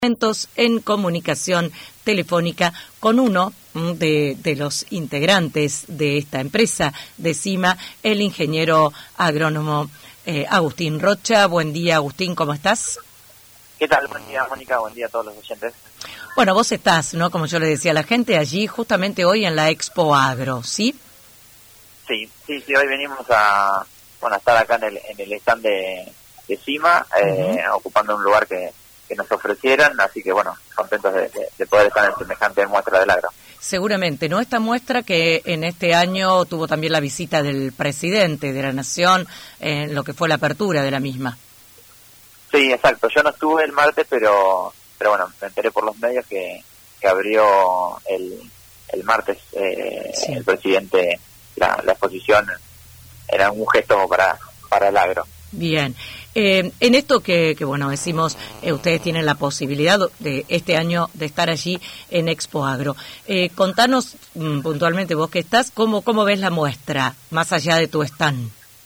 En comunicación telefónica con uno de los integrantes de esta empresa de CIMA, el ingeniero agrónomo Agustín Rocha. Buen día, Agustín, ¿cómo estás? ¿Qué tal? Buen día, Mónica, buen día a todos los oyentes. Bueno, vos estás, ¿no? Como yo le decía a la gente, allí justamente hoy en la Expo Agro, ¿sí? Sí, hoy venimos a estar acá en el stand de CIMA, ocupando un lugar que nos ofrecieran, así que bueno, contentos de poder estar en semejante muestra del agro. Seguramente, ¿no? Esta muestra que en este año tuvo también la visita del presidente de la Nación en lo que fue la apertura de la misma. Sí, exacto. Yo no estuve el martes, pero bueno, me enteré por los medios que abrió el martes sí. El presidente la exposición. Era un gesto para el agro. Bien. En esto que bueno, decimos, ustedes tienen la posibilidad de este año de estar allí en Expo Agro. Contanos puntualmente, vos que estás, ¿cómo ves la muestra, más allá de tu stand?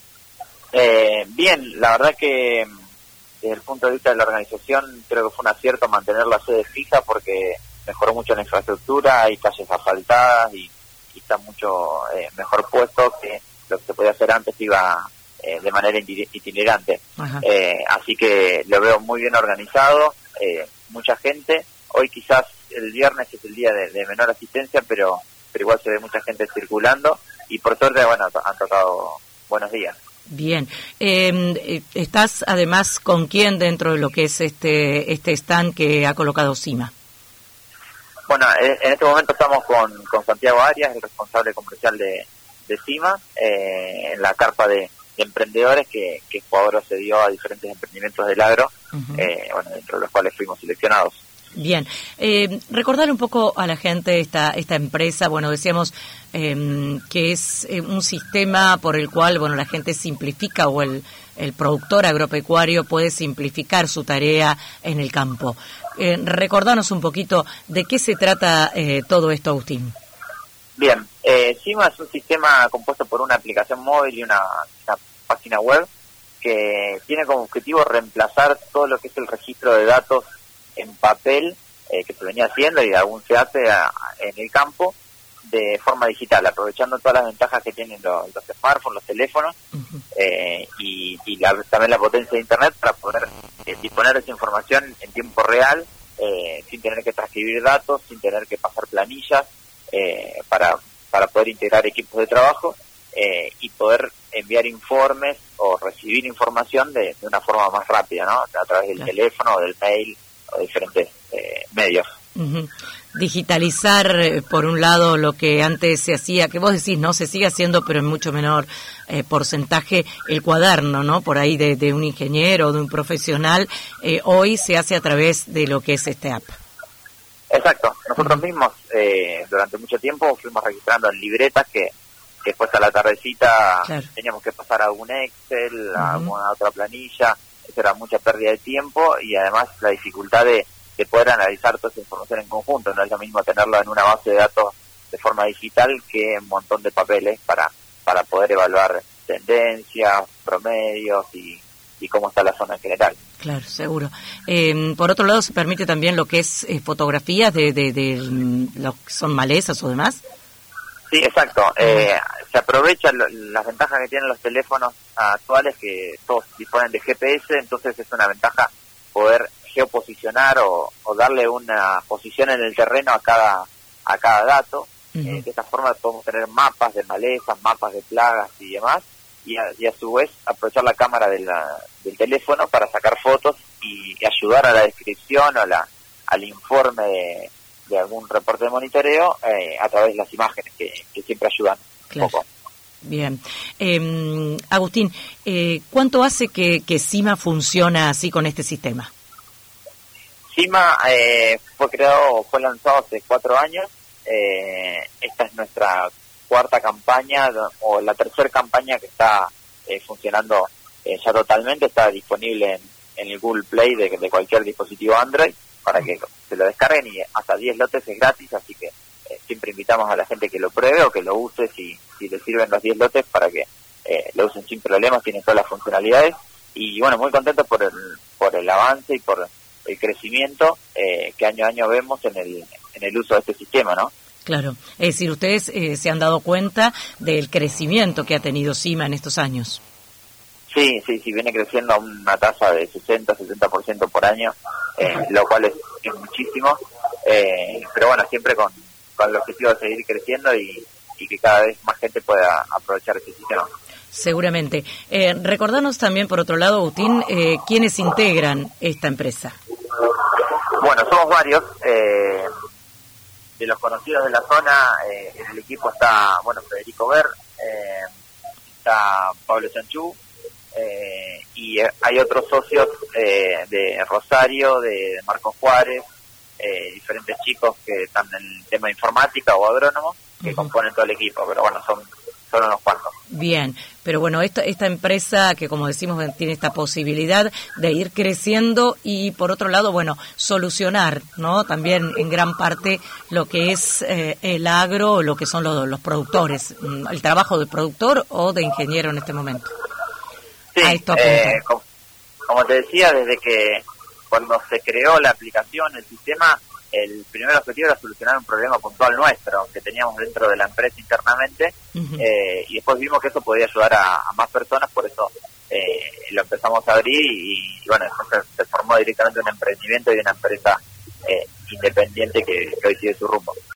Bien, la verdad que desde el punto de vista de la organización creo que fue un acierto mantener la sede fija porque mejoró mucho la infraestructura, hay calles asfaltadas y está mucho mejor puesto que lo que se podía hacer antes, iba de manera itinerante. Así que lo veo muy bien organizado, mucha gente. Hoy quizás el viernes es el día de menor asistencia, pero igual se ve mucha gente circulando y por suerte, bueno, han tocado buenos días. Bien. ¿Estás además con quién dentro de lo que es este stand que ha colocado CIMA? Bueno, en este momento estamos con Santiago Arias, el responsable comercial de CIMA, en la carpa de emprendedores que Expo Agro se dio a diferentes emprendimientos del agro, bueno, dentro de los cuales fuimos seleccionados. Bien, recordar un poco a la gente esta empresa, bueno, decíamos que es un sistema por el cual, bueno, la gente simplifica o el productor agropecuario puede simplificar su tarea en el campo. Recordanos un poquito de qué se trata todo esto, Agustín. Bien, CIMA es un sistema compuesto por una aplicación móvil y una página web que tiene como objetivo reemplazar todo lo que es el registro de datos en papel que se venía haciendo y aún se hace en el campo de forma digital, aprovechando todas las ventajas que tienen los smartphones, los teléfonos y también la potencia de Internet para poder disponer de esa información en tiempo real, sin tener que transcribir datos, sin tener que pasar planillas, para poder integrar equipos de trabajo y poder enviar informes o recibir información de una forma más rápida, ¿no? A través del teléfono o del mail o diferentes medios. Digitalizar, por un lado, lo que antes se hacía, que vos decís, no, se sigue haciendo, pero en mucho menor porcentaje, el cuaderno, ¿no? Por ahí de un ingeniero o de un profesional, hoy se hace a través de lo que es este app. Exacto. Nosotros mismos durante mucho tiempo fuimos registrando en libretas que después a la tardecita teníamos que pasar a un Excel, a alguna otra planilla. Eso era mucha pérdida de tiempo y además la dificultad de poder analizar toda esa información en conjunto. No es lo mismo tenerlo en una base de datos de forma digital que un montón de papeles para poder evaluar tendencias, promedios y cómo está la zona en general. Claro, seguro. Por otro lado, ¿se permite también lo que es fotografías de lo que son malezas o demás? Sí, exacto. Se aprovechan las ventajas que tienen los teléfonos actuales, que todos disponen de GPS, entonces es una ventaja poder geoposicionar o darle una posición en el terreno a cada dato. De esta forma podemos tener mapas de malezas, mapas de plagas y demás, y a su vez aprovechar la cámara del teléfono para sacar fotos y ayudar a la descripción o al informe de algún reporte de monitoreo a través de las imágenes que siempre ayudan un poco. Bien. Agustín, ¿cuánto hace que CIMA funciona así con este sistema? CIMA fue lanzado hace 4 años. Esta es nuestra cuarta campaña o la tercera campaña que está funcionando ya totalmente. Está disponible en el Google Play de cualquier dispositivo Android para que se lo descarguen y hasta 10 lotes es gratis, así que siempre invitamos a la gente que lo pruebe o que lo use si le sirven los 10 lotes para que lo usen sin problemas, tiene todas las funcionalidades y bueno, muy contento por el avance y por el crecimiento que año a año vemos en el uso de este sistema, ¿no? Claro, es decir, ustedes se han dado cuenta del crecimiento que ha tenido CIMA en estos años. Sí, viene creciendo a una tasa de 60-70% por año, lo cual es muchísimo, pero bueno, siempre con el objetivo de seguir creciendo y que cada vez más gente pueda aprovechar este sistema. Seguramente. Recordanos también, por otro lado, Agustín, ¿quiénes integran esta empresa? Bueno, somos varios. De los conocidos de la zona, en el equipo está, Federico Ver, está Pablo Chanchú, y hay otros socios de Rosario, de Marcos Juárez, diferentes chicos que están en el tema de informática o agrónomos, que componen todo el equipo, pero bueno, son unos cuantos. Bien, pero bueno, esta empresa que, como decimos, tiene esta posibilidad de ir creciendo y, por otro lado, bueno, solucionar, ¿no? También en gran parte lo que es el agro, lo que son los productores, el trabajo de productor o de ingeniero en este momento. Sí, como te decía, desde que cuando se creó la aplicación, el sistema, el primer objetivo era solucionar un problema puntual nuestro que teníamos dentro de la empresa internamente, y después vimos que eso podía ayudar a más personas, por eso lo empezamos a abrir y bueno, después se formó directamente un emprendimiento y una empresa independiente que hoy sigue su rumbo.